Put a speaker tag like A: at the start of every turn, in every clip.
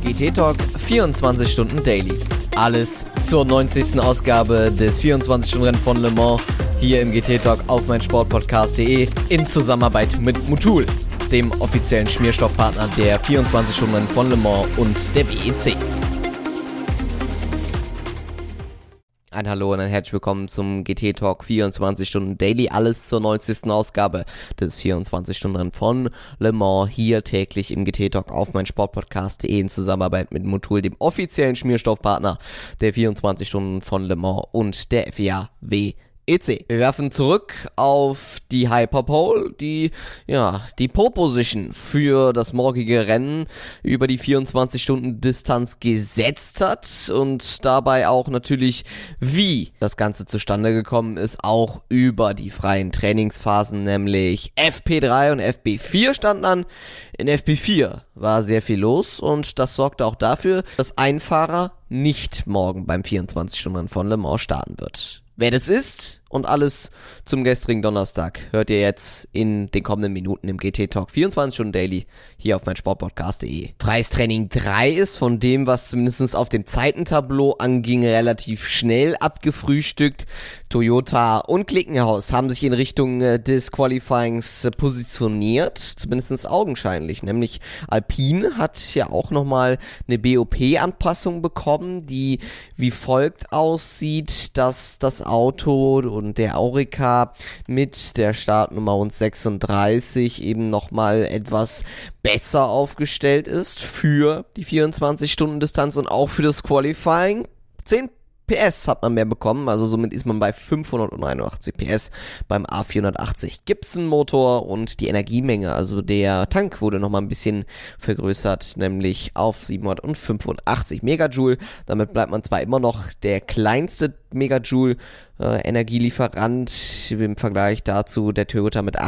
A: GT Talk 24 Stunden Daily. Alles zur 90. Ausgabe des 24-Stunden-Rennen von Le Mans hier im GT Talk auf meinsportpodcast.de in Zusammenarbeit mit Motul, dem offiziellen Schmierstoffpartner der 24-Stunden-Rennen von Le Mans und der WEC. Ein Hallo und ein herzlich willkommen zum GT Talk 24 Stunden Daily, alles zur 90. Ausgabe des 24-Stunden-Rennen von Le Mans, hier täglich im GT Talk auf meinsportpodcast.de in Zusammenarbeit mit Motul, dem offiziellen Schmierstoffpartner der 24 Stunden von Le Mans und der FIA WEC. Wir werfen zurück auf die Hyperpole, die Pole Position für das morgige Rennen über die 24-Stunden-Distanz gesetzt hat und dabei auch natürlich, wie das Ganze zustande gekommen ist, auch über die freien Trainingsphasen, nämlich FP3 und FP4 standen an. In FP4 war sehr viel los und das sorgte auch dafür, dass ein Fahrer nicht morgen beim 24-Stunden-Rennen von Le Mans starten wird. Wer das ist und alles zum gestrigen Donnerstag hört ihr jetzt in den kommenden Minuten im GT Talk 24 Stunden Daily hier auf meinsportpodcast.de. Freies Training 3 ist von dem, was zumindest auf dem Zeitentableau anging, relativ schnell abgefrühstückt. Toyota und Glickenhaus haben sich in Richtung des Qualifyings positioniert, zumindest augenscheinlich. Nämlich Alpine hat ja auch nochmal eine BOP-Anpassung bekommen, die wie folgt aussieht, dass das Auto und der Aurica mit der Startnummer 36 eben nochmal etwas besser aufgestellt ist für die 24-Stunden-Distanz und auch für das Qualifying. 10 PS hat man mehr bekommen, also somit ist man bei 581 PS beim A480 Gibson Motor und die Energiemenge, also der Tank wurde nochmal ein bisschen vergrößert, nämlich auf 785 Megajoule. Damit bleibt man zwar immer noch der kleinste Megajoule Energielieferant im Vergleich dazu der Toyota mit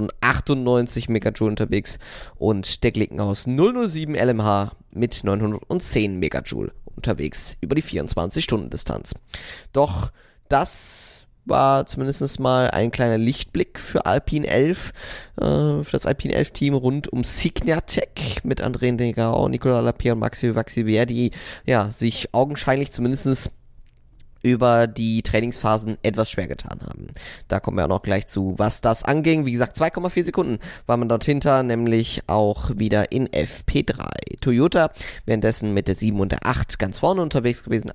A: 898 Megajoule unterwegs und der Glickenhaus 007 LMH mit 910 Megajoule unterwegs über die 24-Stunden-Distanz. Doch das war zumindest mal ein kleiner Lichtblick für Alpine 11, für das Alpine 11 Team rund um Signatech mit André Negao, Nicolas Lapierre und Maxime Vaxivière, die sich augenscheinlich zumindest über die Trainingsphasen etwas schwer getan haben. Da kommen wir auch noch gleich zu, was das anging. Wie gesagt, 2,4 Sekunden war man dort hinter, nämlich auch wieder in FP3. Toyota währenddessen mit der 7 und der 8 ganz vorne unterwegs gewesen.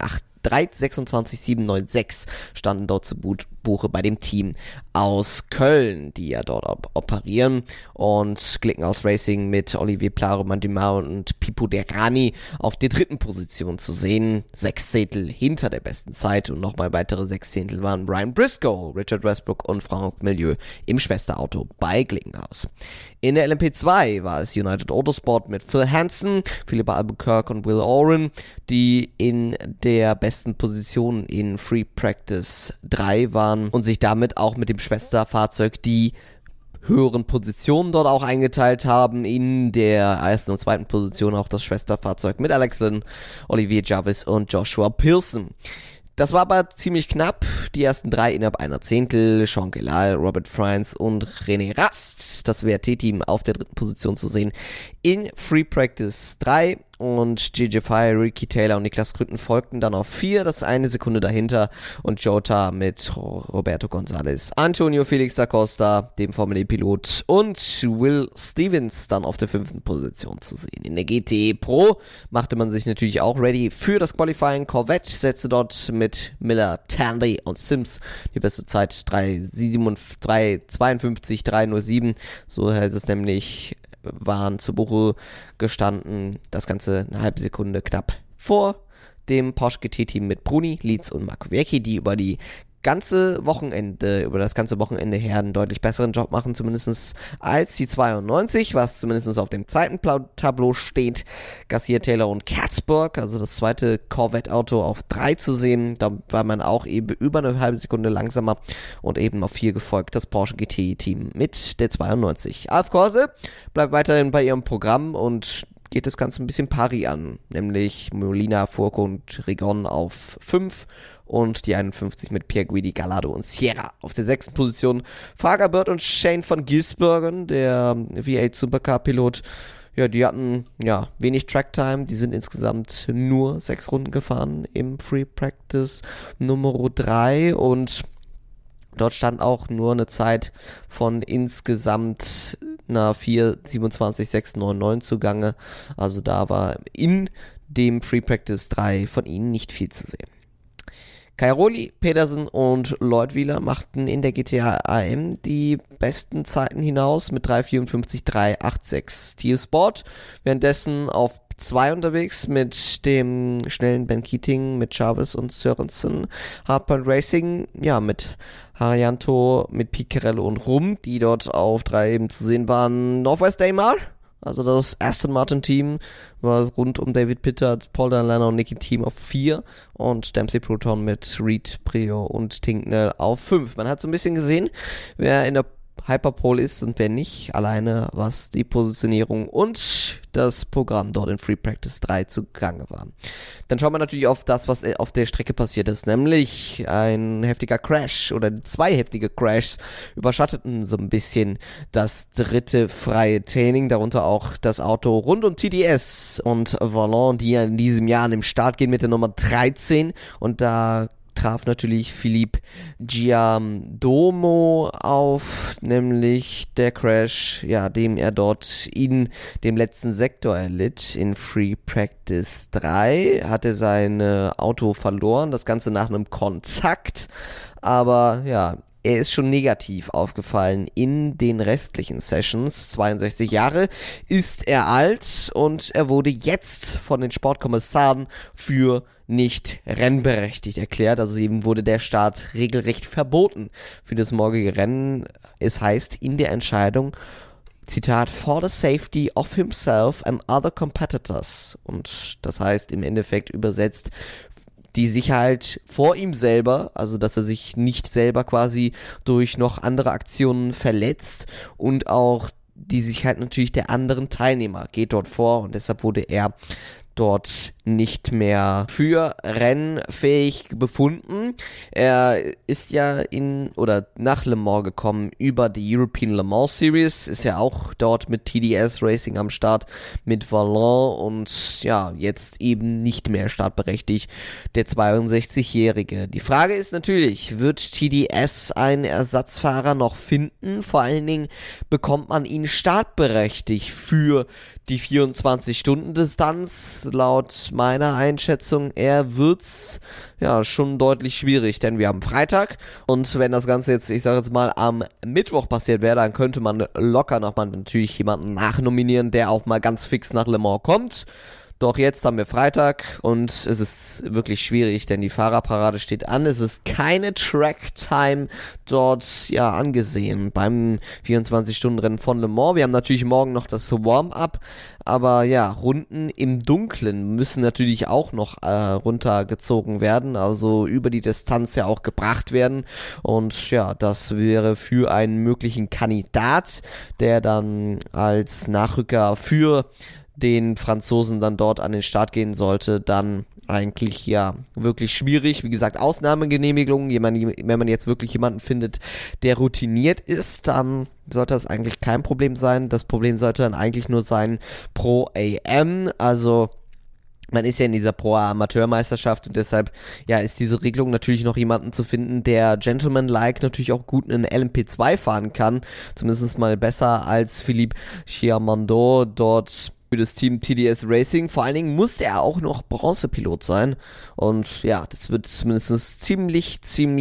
A: 26,796 standen dort zu Buche bei dem Team aus Köln, die ja dort operieren, und Glickenhaus Racing mit Olivier Plaro-Mandimar und Pipo Derani auf der dritten Position zu sehen. 6 Zehntel hinter der besten Zeit und nochmal weitere 6 Zehntel waren Ryan Briscoe, Richard Westbrook und Franck Milieu im Schwesterauto bei Glickenhaus. In der LMP2 war es United Autosport mit Phil Hansen, Philippe Albuquerque und Will Oren, die in der besten Position in Free Practice 3 waren und sich damit auch mit dem Schwesterfahrzeug die höheren Positionen dort auch eingeteilt haben. In der ersten und zweiten Position auch das Schwesterfahrzeug mit Alex Lynn, Olivier Jarvis und Joshua Pearson. Das war aber ziemlich knapp. Die ersten 3 innerhalb einer Zehntel. Sean Gelal, Robert Friends und René Rast, das WRT-Team, auf der dritten Position zu sehen in Free Practice 3. Und JJ Fire, Ricky Taylor und Niklas Krütten folgten dann auf 4, das eine Sekunde dahinter, und Jota mit Roberto González, Antonio Felix da Costa, dem Formel-E-Pilot, und Will Stevens dann auf der 5. Position zu sehen. In der GT Pro machte man sich natürlich auch ready für das Qualifying. Corvette setzte dort mit Miller, Tandy und Sims die beste Zeit 3:52,307, so heißt es nämlich, waren zu Buche gestanden, das Ganze eine halbe Sekunde knapp vor dem Porsche GT-Team mit Bruni, Leeds und Marco Vecchi, die über das ganze Wochenende her einen deutlich besseren Job machen, zumindest als die 92, was zumindest auf dem Zeitentableau steht. Garcia, Taylor und Katzberg, also das zweite Corvette-Auto, auf 3 zu sehen. Da war man auch eben über eine halbe Sekunde langsamer, und eben auf 4 gefolgt das Porsche GT-Team mit der 92. Alf Corse bleibt weiterhin bei ihrem Programm und geht das Ganze ein bisschen pari an, nämlich Molina, Furco und Rigon auf 5 und die 51 mit Pierre Guidi, Gallardo und Sierra auf der 6. Position. Frager Bird und Shane von Gisbergen, der V8 Supercar-Pilot, Ja, die hatten wenig Tracktime, die sind insgesamt nur 6 Runden gefahren im Free Practice Nummer 3 und dort stand auch nur eine Zeit von insgesamt einer 4:27,699 zugange. Also da war in dem Free Practice 3 von ihnen nicht viel zu sehen. Cairoli, Pedersen und Lloyd Wheeler machten in der GTA AM die besten Zeiten hinaus mit 3:54,386. Team Sport währenddessen auf 2 unterwegs mit dem schnellen Ben Keating, mit Chavez und Sørensen. Hardpoint Racing, mit Harianto, mit Picarello und Rum, die dort auf 3 eben zu sehen waren. Northwest Daymar, also das Aston Martin Team, war rund um David Pittard, Paul Dalana und Nicky Team auf 4 und Dempsey Proton mit Reed, Prio und Tinknell auf 5. Man hat so ein bisschen gesehen, wer in der Hyperpole ist und wer nicht, alleine was die Positionierung und das Programm dort in Free Practice 3 zugange war. Dann schauen wir natürlich auf das, was auf der Strecke passiert ist, nämlich ein heftiger Crash oder 2 heftige Crashs überschatteten so ein bisschen das dritte freie Training, darunter auch das Auto rund um TDS und Vallon, die ja in diesem Jahr an den Start gehen mit der Nummer 13 und da traf natürlich Philippe Giadomo auf, nämlich der Crash, dem er dort in dem letzten Sektor erlitt. In Free Practice 3 hat er sein Auto verloren, das Ganze nach einem Kontakt, aber er ist schon negativ aufgefallen in den restlichen Sessions. 62 Jahre ist er alt und er wurde jetzt von den Sportkommissaren für nicht rennberechtigt erklärt. Also eben wurde der Start regelrecht verboten für das morgige Rennen. Es heißt in der Entscheidung, Zitat, for the safety of himself and other competitors. Und das heißt im Endeffekt übersetzt, die Sicherheit vor ihm selber, also dass er sich nicht selber quasi durch noch andere Aktionen verletzt und auch die Sicherheit natürlich der anderen Teilnehmer geht dort vor und deshalb wurde er dort nicht mehr für rennfähig befunden. Er ist ja nach Le Mans gekommen über die European Le Mans Series, ist ja auch dort mit TDS Racing am Start mit Vallon und jetzt eben nicht mehr startberechtigt, der 62-Jährige. Die Frage ist natürlich, wird TDS einen Ersatzfahrer noch finden? Vor allen Dingen bekommt man ihn startberechtigt für die 24-Stunden-Distanz. Laut meiner Einschätzung wird's schon deutlich schwierig, denn wir haben Freitag und wenn das Ganze jetzt, ich sage jetzt mal, am Mittwoch passiert wäre, dann könnte man locker nochmal natürlich jemanden nachnominieren, der auch mal ganz fix nach Le Mans kommt. Doch jetzt haben wir Freitag und es ist wirklich schwierig, denn die Fahrerparade steht an. Es ist keine Tracktime dort angesehen beim 24-Stunden-Rennen von Le Mans. Wir haben natürlich morgen noch das Warm-up, aber Runden im Dunkeln müssen natürlich auch noch runtergezogen werden, also über die Distanz auch gebracht werden und das wäre für einen möglichen Kandidat, der dann als Nachrücker für den Franzosen dann dort an den Start gehen sollte, dann eigentlich wirklich schwierig. Wie gesagt, Ausnahmegenehmigungen, wenn man jetzt wirklich jemanden findet, der routiniert ist, dann sollte das eigentlich kein Problem sein. Das Problem sollte dann eigentlich nur sein Pro AM, also man ist ja in dieser Pro-Amateurmeisterschaft und deshalb ist diese Regelung natürlich noch jemanden zu finden, der Gentleman-like natürlich auch gut einen LMP2 fahren kann, zumindest mal besser als Philippe Giamondo dort für das Team TDS Racing. Vor allen Dingen musste er auch noch Bronzepilot sein und das wird zumindest ziemlich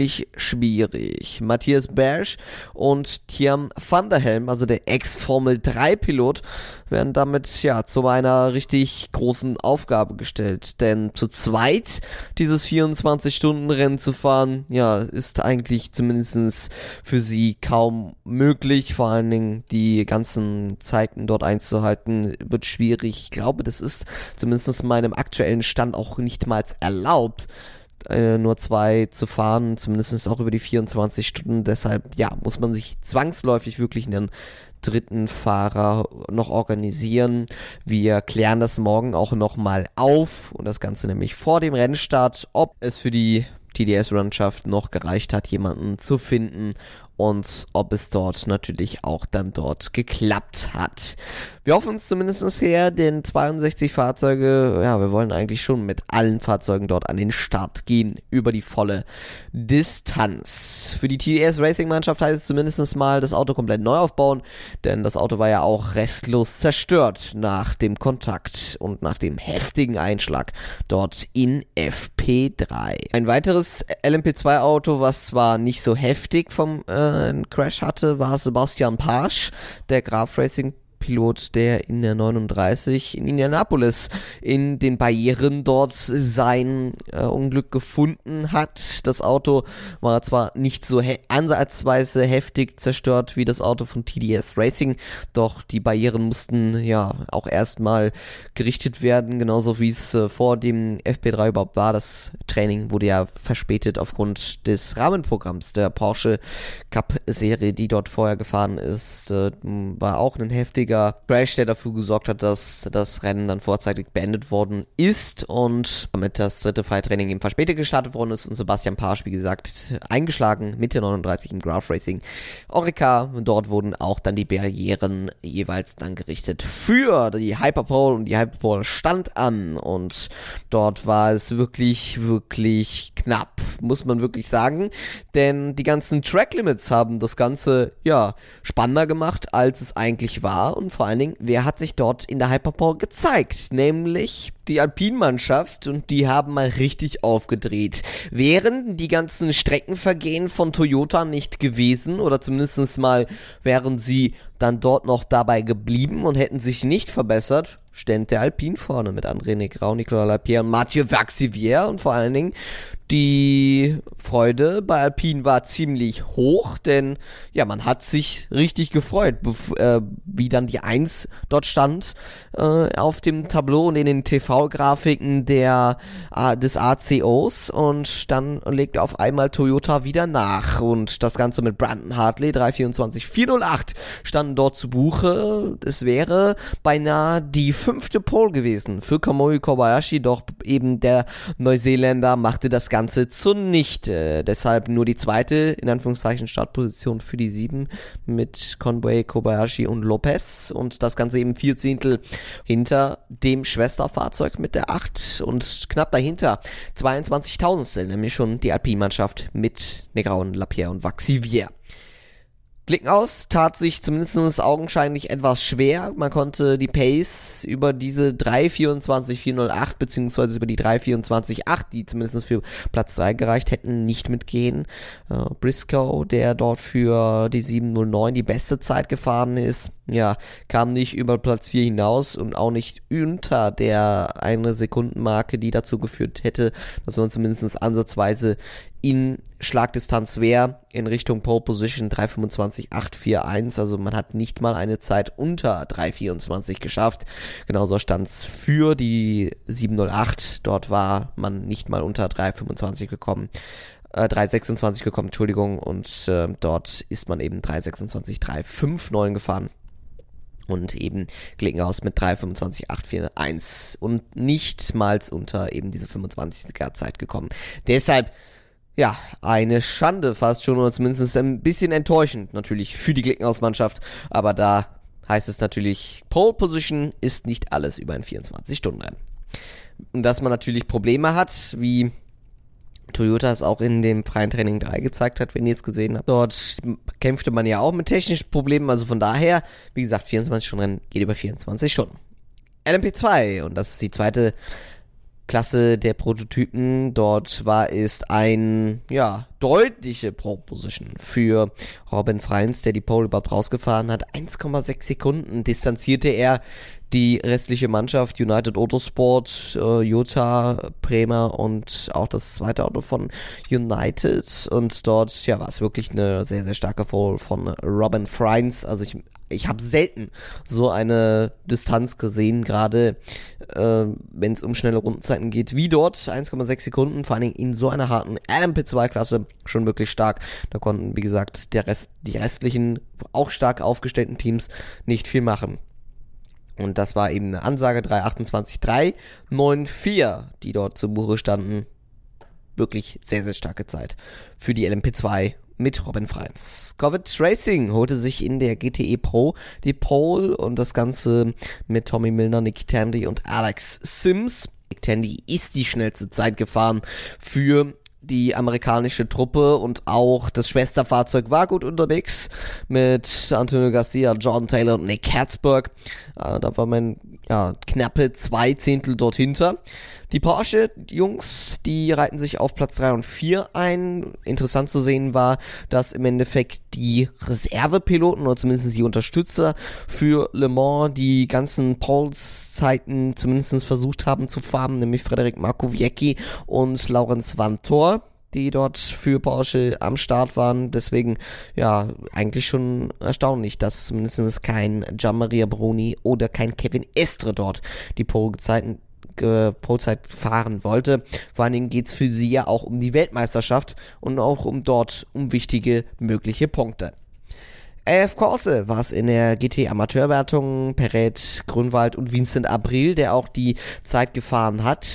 A: schwierig. Matthias Bersch und Thiam van der Helm, also der Ex-Formel-3-Pilot, werden damit zu einer richtig großen Aufgabe gestellt, denn zu zweit dieses 24-Stunden-Rennen zu fahren, ist eigentlich zumindest für sie kaum möglich, vor allen Dingen die ganzen Zeiten dort einzuhalten, wird schwierig. Ich glaube, das ist zumindest meinem aktuellen Stand auch nicht mal erlaubt, nur 2 zu fahren, zumindest auch über die 24 Stunden. Deshalb, muss man sich zwangsläufig wirklich einen dritten Fahrer noch organisieren. Wir klären das morgen auch nochmal auf und das Ganze nämlich vor dem Rennstart, ob es für die TDS-Landschaft noch gereicht hat, jemanden zu finden, und ob es dort natürlich auch dann dort geklappt hat. Wir hoffen uns zumindest her, denn 62 Fahrzeuge, ja, wir wollen eigentlich schon mit allen Fahrzeugen dort an den Start gehen, über die volle Distanz. Für die TDS Racing Mannschaft heißt es zumindest mal, das Auto komplett neu aufbauen, denn das Auto war ja auch restlos zerstört nach dem Kontakt und nach dem heftigen Einschlag dort in FP3. Ein weiteres LMP2-Auto, was zwar nicht so heftig vom Crash hatte, war Sebastian Pasch, der Graf Racing Pilot, der in der 39 in Indianapolis in den Barrieren dort sein Unglück gefunden hat. Das Auto war zwar nicht so ansatzweise heftig zerstört wie das Auto von TDS Racing, doch die Barrieren mussten ja auch erstmal gerichtet werden, genauso wie es vor dem FP3 überhaupt war. Das Training wurde ja verspätet aufgrund des Rahmenprogramms der Porsche Cup Serie, die dort vorher gefahren ist. War auch ein heftiger Crash, der dafür gesorgt hat, dass das Rennen dann vorzeitig beendet worden ist und damit das dritte Freitraining eben verspätet gestartet worden ist und Sebastian Pasch, wie gesagt, eingeschlagen mit der 39 im Graf Racing Oreca. Dort wurden auch dann die Barrieren jeweils dann gerichtet für die Hyperpole und die Hyperpole stand an und dort war es wirklich, wirklich knapp, muss man wirklich sagen, denn die ganzen Track Limits haben das Ganze, ja, spannender gemacht, als es eigentlich war. Und vor allen Dingen, wer hat sich dort in der Hyperpole gezeigt? Nämlich die Alpine-Mannschaft und die haben mal richtig aufgedreht. Wären die ganzen Streckenvergehen von Toyota nicht gewesen oder zumindest mal wären sie dann dort noch dabei geblieben und hätten sich nicht verbessert, stand der Alpine vorne mit André Negrão, Nicolas Lapierre und Mathieu Vaxivière und vor allen Dingen die Freude bei Alpine war ziemlich hoch, denn ja, man hat sich richtig gefreut, wie dann die 1 dort stand auf dem Tableau und in den TV-Grafiken des ACOs und dann legte auf einmal Toyota wieder nach und das Ganze mit Brandon Hartley, 3:24,408 standen dort zu Buche. Es wäre beinahe die 5. Pole gewesen für Kamui Kobayashi, doch eben der Neuseeländer machte das Ganze zunichte. Deshalb nur die 2. in Anführungszeichen Startposition für die 7 mit Conway, Kobayashi und Lopez und das Ganze eben 4 Zehntel hinter dem Schwesterfahrzeug mit der 8 und knapp dahinter 22 Tausendstel, nämlich schon die Alpine-Mannschaft mit Negrão, Lapierre und Vaxivière. Glickenhaus tat sich zumindest augenscheinlich etwas schwer. Man konnte die Pace über diese 3:24,408 beziehungsweise über die 3:24,8, die zumindest für Platz 3 gereicht hätten, nicht mitgehen. Briscoe, der dort für die 7:09 die beste Zeit gefahren ist, ja, kam nicht über Platz 4 hinaus und auch nicht unter der 1 Sekundenmarke, die dazu geführt hätte, dass man zumindest ansatzweise in Schlagdistanz wäre, in Richtung Pole Position 3:25,841, also man hat nicht mal eine Zeit unter 3:24 geschafft. Genauso stand es für die 7:08, dort war man nicht mal unter 3:25 gekommen. 3:26 gekommen, Entschuldigung, und dort ist man eben 3:26,359 gefahren. Und eben Glickenhaus mit 3:25,841 und nichtmals unter eben diese 25er Zeit gekommen. Deshalb, ja, eine Schande fast schon, oder zumindest ein bisschen enttäuschend natürlich für die Glickenhaus-Mannschaft, aber da heißt es natürlich, Pole Position ist nicht alles über ein 24-Stunden-Rennen. Und dass man natürlich Probleme hat, wie Toyota es auch in dem freien Training 3 gezeigt hat, wenn ihr es gesehen habt. Dort kämpfte man ja auch mit technischen Problemen, also von daher, wie gesagt, 24-Stunden-Rennen geht über 24 Stunden. LMP2, und das ist die zweite Klasse der Prototypen, dort war es ein, ja, deutliche Pole Position für Robin Freins, der die Pole überhaupt rausgefahren hat. 1,6 Sekunden distanzierte er die restliche Mannschaft, United Autosport, Jota, Prema und auch das zweite Auto von United. Und dort, ja, war es wirklich eine sehr, sehr starke Pole von Robin Freins. Also ich habe selten so eine Distanz gesehen, gerade wenn es um schnelle Rundenzeiten geht, wie dort, 1,6 Sekunden, vor allen Dingen in so einer harten LMP2-Klasse, schon wirklich stark. Da konnten, wie gesagt, die restlichen, auch stark aufgestellten Teams nicht viel machen. Und das war eben eine Ansage, 3:28,394, die dort zu Buche standen. Wirklich sehr, sehr starke Zeit für die LMP2 mit Robin Freins. Corvette Racing holte sich in der GTE Pro die Pole und das Ganze mit Tommy Milner, Nick Tandy und Alex Sims. Nick Tandy ist die schnellste Zeit gefahren für die amerikanische Truppe und auch das Schwesterfahrzeug war gut unterwegs mit Antonio Garcia, John Taylor und Nick Herzberg. Da war man knappe 2 Zehntel dort hinter. Die Porsche-Jungs, die reihten sich auf Platz 3 und 4 ein. Interessant zu sehen war, dass im Endeffekt die Reservepiloten oder zumindest die Unterstützer für Le Mans die ganzen Poles-Zeiten zumindest versucht haben zu fahren, nämlich Frederik Markowiecki und Laurens Vanthoor, die dort für Porsche am Start waren. Deswegen, eigentlich schon erstaunlich, dass zumindest kein Gianmaria Bruni oder kein Kevin Estre dort die Polezeit fahren wollte. Vor allen Dingen geht's für sie ja auch um die Weltmeisterschaft und auch um wichtige mögliche Punkte. AF Corse war es in der GT-Amateurwertung. Perret, Grünwald und Vincent Abril, der auch die Zeit gefahren hat.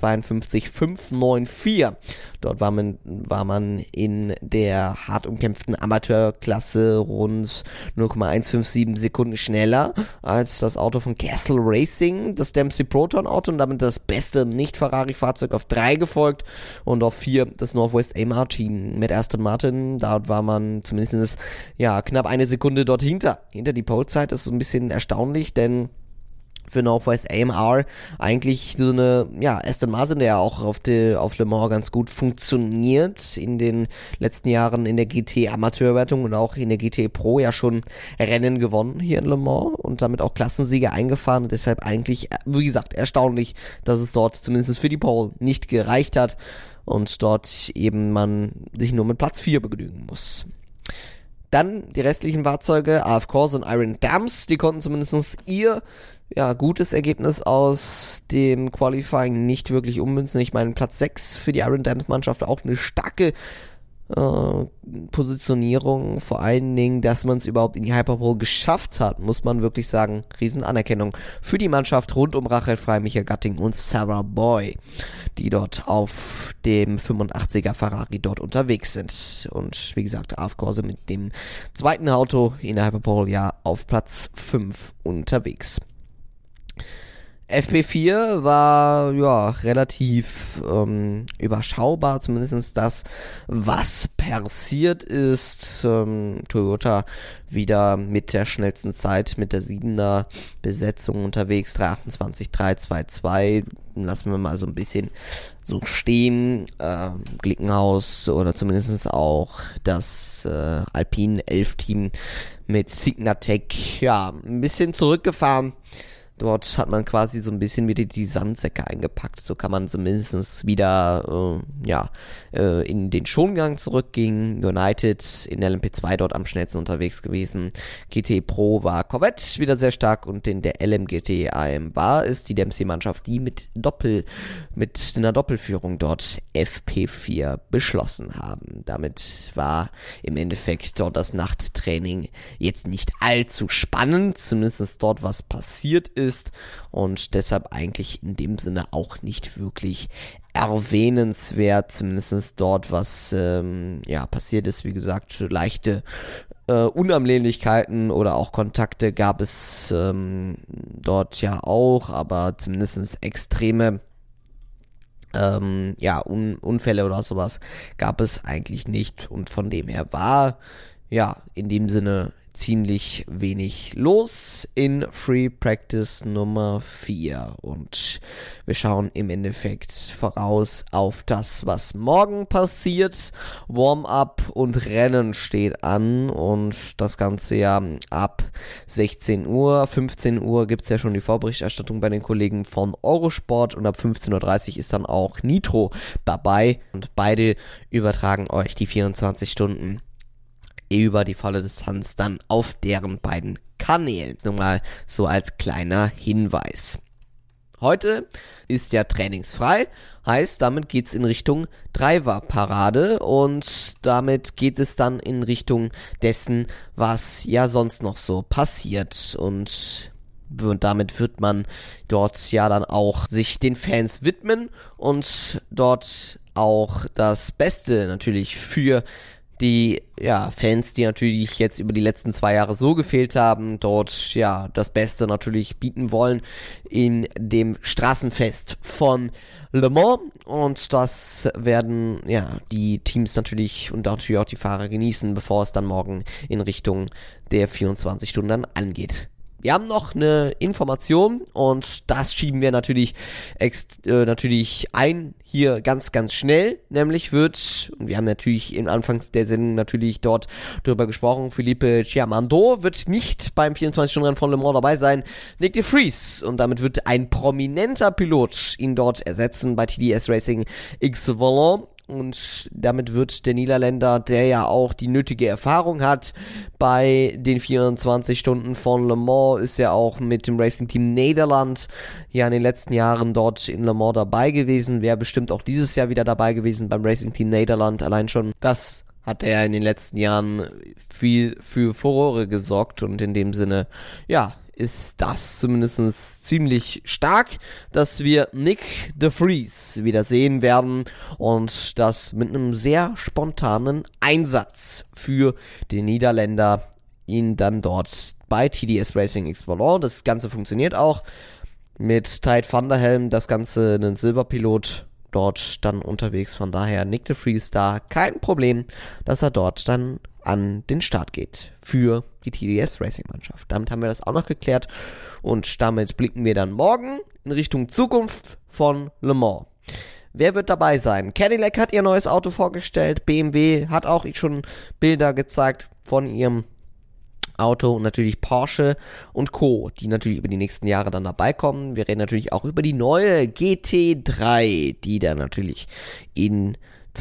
A: 3:52,594. Dort war man in der hart umkämpften Amateurklasse rund 0,157 Sekunden schneller als das Auto von Castle Racing, das Dempsey Proton Auto, und damit das beste Nicht-Ferrari-Fahrzeug auf 3 gefolgt und auf 4 das Northwest AMR Team mit Aston Martin. Dort war man zumindest knapp eine Sekunde dort hinter die Polezeit. Das ist ein bisschen erstaunlich, denn für Northwest AMR eigentlich so eine, Aston Martin, der ja auch auf Le Mans ganz gut funktioniert, in den letzten Jahren in der GT-Amateurwertung und auch in der GT Pro ja schon Rennen gewonnen hier in Le Mans und damit auch Klassensiege eingefahren und deshalb eigentlich, wie gesagt, erstaunlich, dass es dort zumindest für die Pole nicht gereicht hat und dort eben man sich nur mit Platz 4 begnügen muss. Dann die restlichen Fahrzeuge, AF Corse und Iron Dams, die konnten zumindest ihr gutes Ergebnis aus dem Qualifying nicht wirklich ummünzen. Ich meine, Platz 6 für die Iron Dams Mannschaft auch eine starke Positionierung, vor allen Dingen, dass man es überhaupt in die Hyperpole geschafft hat, muss man wirklich sagen, Riesenanerkennung für die Mannschaft rund um Rachel Frey, Michael Gatting und Sarah Boy, die dort auf dem 85er Ferrari dort unterwegs sind. Und wie gesagt, AF Corse mit dem zweiten Auto in der Hyperpole auf Platz 5 unterwegs. FP4 war relativ überschaubar, zumindest das, was passiert ist. Toyota wieder mit der schnellsten Zeit, mit der 7er Besetzung unterwegs, 3:28,322. Lassen wir mal so ein bisschen so stehen. Glickenhaus oder zumindest auch das Alpine 11 Team mit Signatec ein bisschen zurückgefahren. Dort hat man quasi so ein bisschen wieder die Sandsäcke eingepackt. So kann man zumindest wieder in den Schongang zurückgehen. United in LMP2 dort am schnellsten unterwegs gewesen. GT Pro war Corvette wieder sehr stark und in der LMGT AM war es die Dempsey-Mannschaft, die mit einer Doppelführung dort FP4 beschlossen haben. Damit war im Endeffekt dort das Nachttraining jetzt nicht allzu spannend, zumindest dort was passiert ist und deshalb eigentlich in dem Sinne auch nicht wirklich erwähnenswert, zumindest dort was passiert ist. Wie gesagt, leichte Unannehmlichkeiten oder auch Kontakte gab es dort auch, aber zumindest extreme Unfälle oder sowas gab es eigentlich nicht und von dem her war in dem Sinne ziemlich wenig los in Free Practice Nummer 4 und wir schauen im Endeffekt voraus auf das, was morgen passiert. Warm-up und Rennen steht an und das Ganze ab 16 Uhr. 15 Uhr gibt es ja schon die Vorberichterstattung bei den Kollegen von Eurosport und ab 15:30 Uhr ist dann auch Nitro dabei und beide übertragen euch die 24 Stunden über die volle Distanz dann auf deren beiden Kanälen. Nur mal so als kleiner Hinweis. Heute ist ja trainingsfrei, heißt, damit geht's in Richtung Driver-Parade und damit geht es dann in Richtung dessen, was sonst noch so passiert und damit wird man dort dann auch sich den Fans widmen und dort auch das Beste natürlich für die Fans, die natürlich jetzt über die letzten 2 Jahre so gefehlt haben, dort das Beste natürlich bieten wollen in dem Straßenfest von Le Mans, und das werden die Teams natürlich und natürlich auch die Fahrer genießen, bevor es dann morgen in Richtung der 24 Stunden dann angeht. Wir haben noch eine Information, und das schieben wir natürlich ein hier ganz, ganz schnell. Nämlich und wir haben natürlich im Anfangs der Sendung natürlich dort drüber gesprochen, Felipe Chiamando wird nicht beim 24-Stunden-Rennen von Le Mans dabei sein. Nyck de Vries, und damit wird ein prominenter Pilot ihn dort ersetzen bei TDS Racing X-Volant. Und damit wird der Niederländer, der ja auch die nötige Erfahrung hat bei den 24 Stunden von Le Mans, ist ja auch mit dem Racing Team Nederland in den letzten Jahren dort in Le Mans dabei gewesen, wäre bestimmt auch dieses Jahr wieder dabei gewesen beim Racing Team Nederland. Allein schon das hat er in den letzten Jahren viel für Furore gesorgt, und in dem Sinne, ist das zumindest ziemlich stark, dass wir Nyck de Vries wieder sehen werden, und das mit einem sehr spontanen Einsatz für den Niederländer, ihn dann dort bei TDS Racing X-Volant. Das Ganze funktioniert auch mit Tijt van der Helm, das Ganze ein Silberpilot dort dann unterwegs, von daher Nyck de Vries da kein Problem, dass er dort dann an den Start geht für die TDS Racing Mannschaft. Damit haben wir das auch noch geklärt, und damit blicken wir dann morgen in Richtung Zukunft von Le Mans. Wer wird dabei sein? Cadillac hat ihr neues Auto vorgestellt, BMW hat auch schon Bilder gezeigt von ihrem Auto, und natürlich Porsche und Co., die natürlich über die nächsten Jahre dann dabei kommen. Wir reden natürlich auch über die neue GT3, die dann natürlich in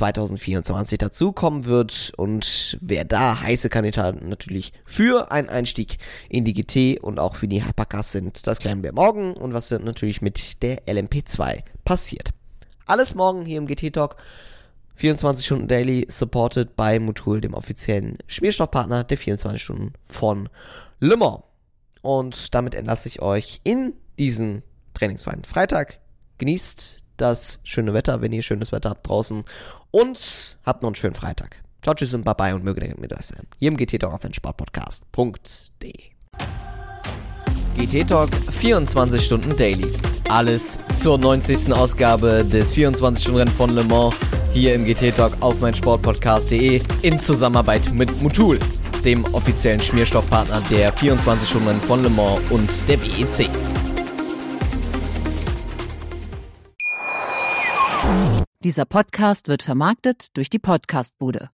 A: 2024 dazukommen wird, und wer da heiße Kandidaten natürlich für einen Einstieg in die GT und auch für die Hypercars sind, das klären wir morgen, und was natürlich mit der LMP2 passiert. Alles morgen hier im GT-Talk, 24 Stunden Daily, supported by Motul, dem offiziellen Schmierstoffpartner der 24 Stunden von Le Mans. Und damit entlasse ich euch in diesen trainingsfreien Freitag. Genießt das schöne Wetter, wenn ihr schönes Wetter habt draußen, und habt noch einen schönen Freitag. Ciao, tschüss und bye-bye, und möge der mit euch sein. Hier im GT Talk auf Sportpodcast.de. GT Talk 24 Stunden Daily. Alles zur 90. Ausgabe des 24-Stunden-Rennen von Le Mans hier im GT Talk auf Sportpodcast.de in Zusammenarbeit mit Motul, dem offiziellen Schmierstoffpartner der 24-Stunden-Rennen von Le Mans und der WEC.
B: Dieser Podcast wird vermarktet durch die Podcastbude.